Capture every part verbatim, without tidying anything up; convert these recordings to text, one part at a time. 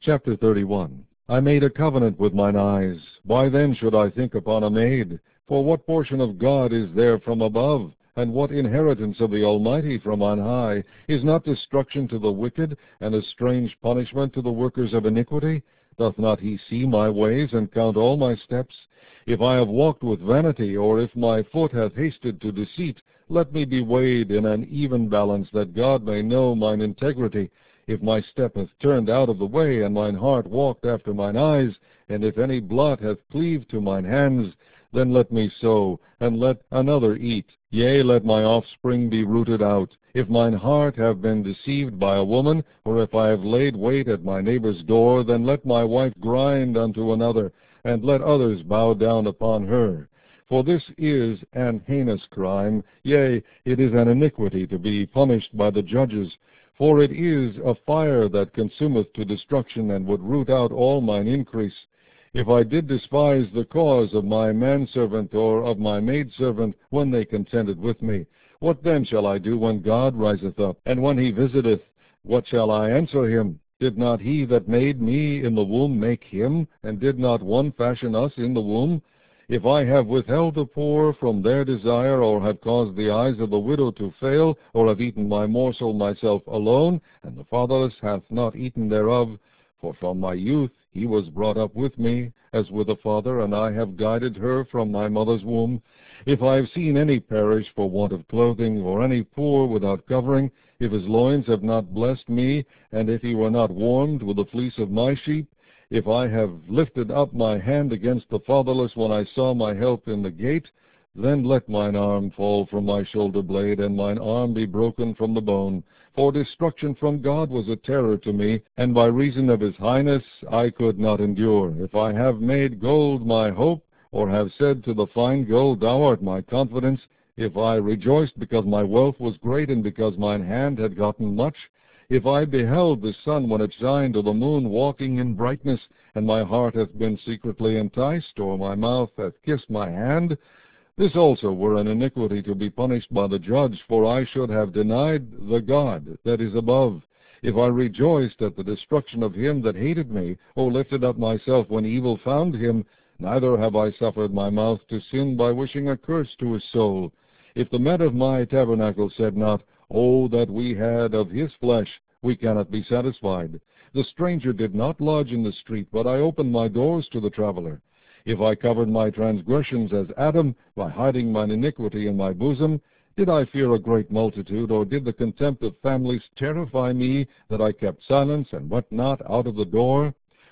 Chapter thirty-one. I made a covenant with mine eyes. Why then should I think upon a maid? For what portion of God is there from above? And what inheritance of the Almighty from on high? Is not destruction to the wicked, and a strange punishment to the workers of iniquity? Doth not he see my ways, and count all my steps? If I have walked with vanity, or if my foot hath hasted to deceit, let me be weighed in an even balance, that God may know mine integrity. If my step hath turned out of the way, and mine heart walked after mine eyes, and if any blot hath cleaved to mine hands, then let me sow, and let another eat. Yea, let my offspring be rooted out. If mine heart have been deceived by a woman, or if I have laid wait at my neighbor's door, then let my wife grind unto another, and let others bow down upon her. For this is an heinous crime, yea, it is an iniquity to be punished by the judges. For it is a fire that consumeth to destruction, and would root out all mine increase. If I did despise the cause of my manservant or of my maidservant when they contended with me, what then shall I do when God riseth up? And when he visiteth, what shall I answer him? Did not he that made me in the womb make him? And did not one fashion us in the womb? If I have withheld the poor from their desire, or have caused the eyes of the widow to fail, or have eaten my morsel myself alone, and the fatherless hath not eaten thereof, for from my youth he was brought up with me, as with a father, and I have guided her from my mother's womb. If I have seen any perish for want of clothing, or any poor without covering, if his loins have not blessed me, and if he were not warmed with the fleece of my sheep, if I have lifted up my hand against the fatherless when I saw my help in the gate, then let mine arm fall from my shoulder blade, and mine arm be broken from the bone. For destruction from God was a terror to me, and by reason of his highness I could not endure. If I have made gold my hope, or have said to the fine gold, Thou art my confidence, if I rejoiced because my wealth was great, and because mine hand had gotten much, if I beheld the sun when it shined, or the moon walking in brightness, and my heart hath been secretly enticed, or my mouth hath kissed my hand, this also were an iniquity to be punished by the judge, for I should have denied the God that is above. If I rejoiced at the destruction of him that hated me, or lifted up myself when evil found him, neither have I suffered my mouth to sin by wishing a curse to his soul. If the men of my tabernacle said not, O that we had of his flesh, we cannot be satisfied. The stranger did not lodge in the street, but I opened my doors to the traveler. If I covered my transgressions as Adam, by hiding mine iniquity in my bosom, did I fear a great multitude, or did the contempt of families terrify me, that I kept silence and went not out of the door?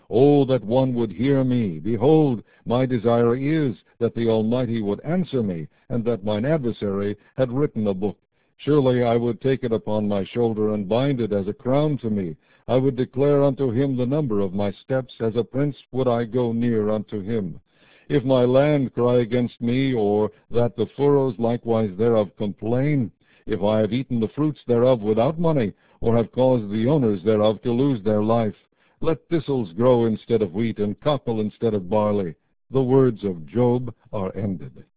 O that one would hear me! Behold, my desire is that the Almighty would answer me, and that mine adversary had written a book. Surely I would take it upon my shoulder, and bind it as a crown to me. I would declare unto him the number of my steps, as a prince would I go near unto him. If my land cry against me, or that the furrows likewise thereof complain, if I have eaten the fruits thereof without money, or have caused the owners thereof to lose their life, let thistles grow instead of wheat, and cockle instead of barley. The words of Job are ended.